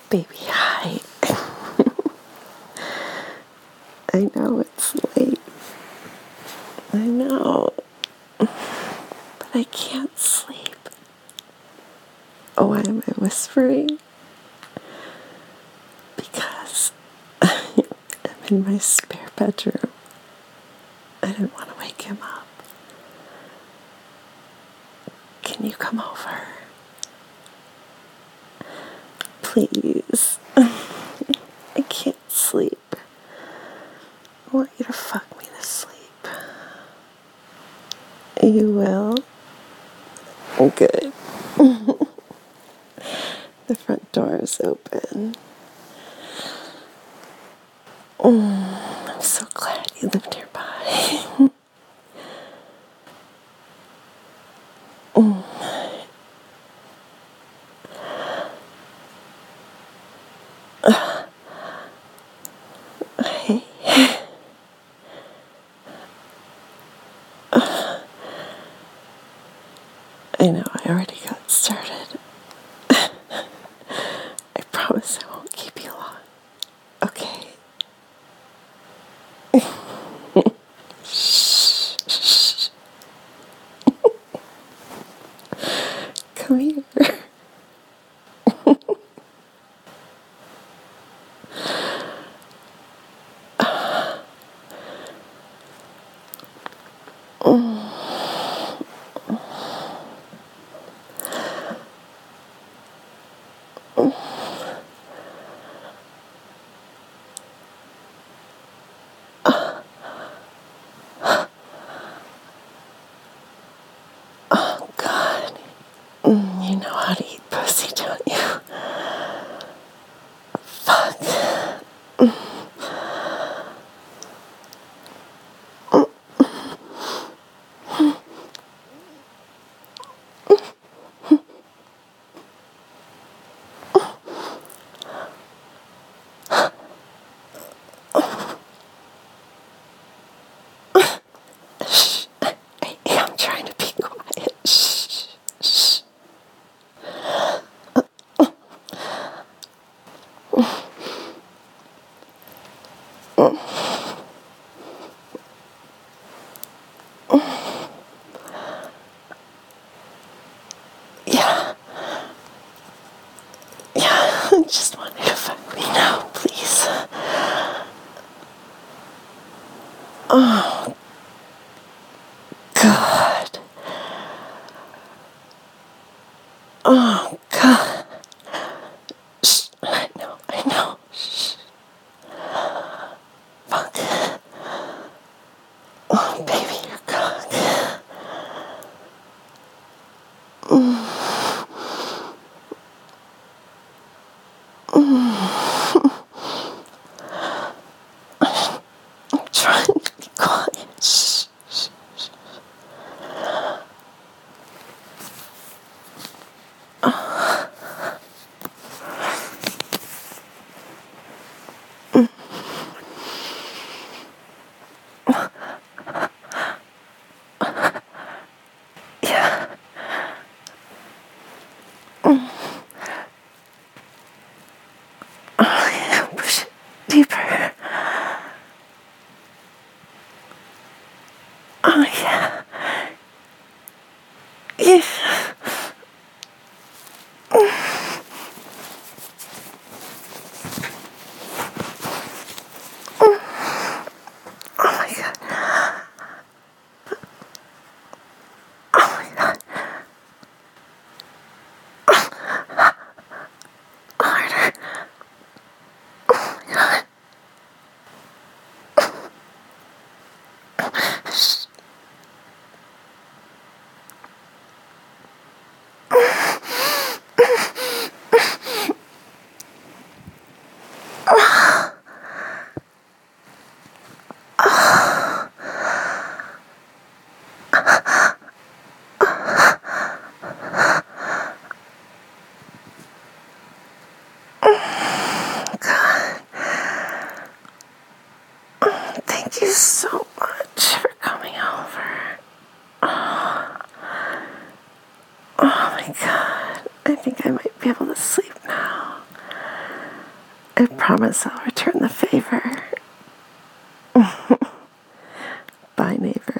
Baby, hi. I know it's late. I know. But I can't sleep. Oh, why am I whispering? Because I'm in my spare bedroom. I didn't want to wake him up. Can you come over? Please. I can't sleep. I want you to fuck me to sleep. You will? Good. The front door is open. I'm so glad you live nearby. Hey. I know I already got started. I promise I won't keep you long. Okay. Shh. Shh. Come here. Oh, God. You know how to eat pussy, don't you? Fuck. Shh. I'm trying to be quiet. Shh. Shh. Yeah. Yeah. I just want you to fuck me now, please. Oh, God. Oh, God. Shh. I know. Shh. Fuck. Oh, baby, you're cock. I'm trying to be quiet. Shh. Shh. Yeah. Oh, yeah. Push it deeper. Oh, yeah. Yeah. Oh, my God. Oh, my God. Harder. Oh, my God. Shh. God. Thank you so much for coming over. Oh, my God. I think I might be able to sleep now. I promise I'll return the favor. Bye, neighbor.